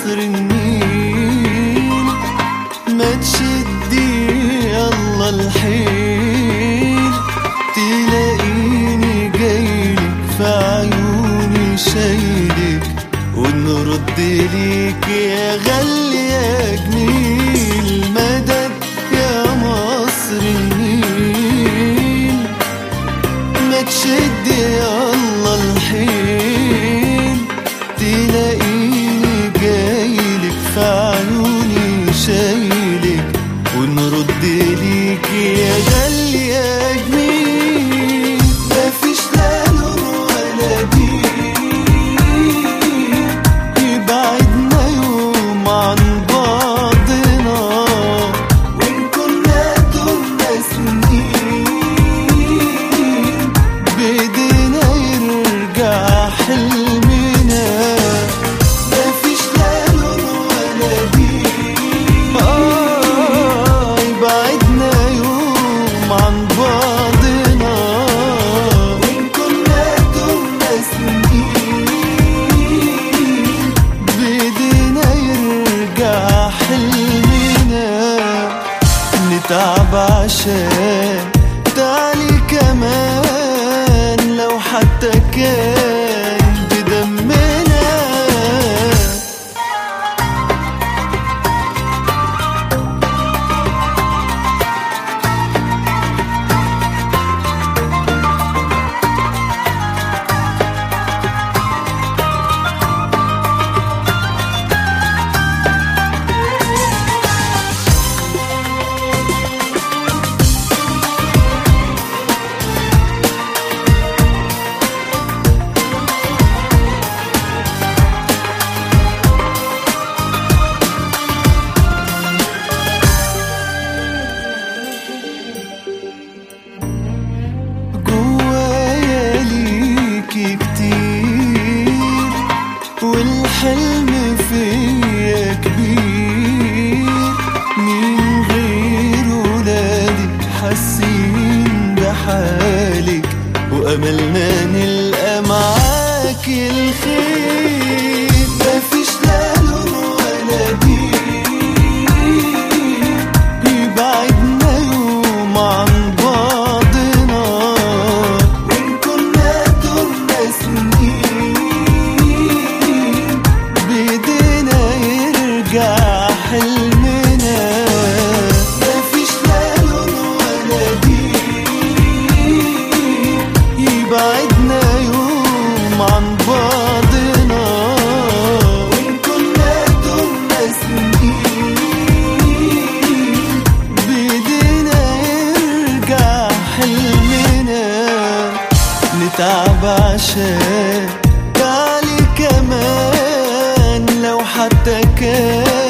مصر النيل، ما تشدي يلا الحيل، تلاقيني جايلك في عيوني شايلك، ونرد ليك يا غالي يا جميل. مدد يا مصر النيل، ما تشدي يلا الحيل، تلاقيني جايلك في عيوني شايلك، ونرد ليك يا غالي يا جميل. مفيش لا لون ولا دين يبعدنا يوم عن بعضنا، وإن كنا دمنا سنين بإيدينا يرجع حلمنا. مفيش لا لون ولا دين يبعدنا يوم عن بعضنا، وإن كنا دمنا سنين بإيدينا يرجع حلمنا. نتعب عشان تعلي كمان لو حتى كان بدمنا. جوايا ليكي كتير، والحلم فيا كبير، مين غير ولادك حاسين بحالك، وأملنا نلقى معاكي الخير. مفيش لا لون ولا دين يبعدنا يوم عن بعضنا، وإن كنا دمنا سنين بإيدينا يرجع حلمنا. مفيش لا لون ولا دين يبعدنا يوم عن بعضنا، وإن كنا دمنا سنين بإيدينا يرجع حلمنا. نتعب عشان تعلي كمان لو حتى كان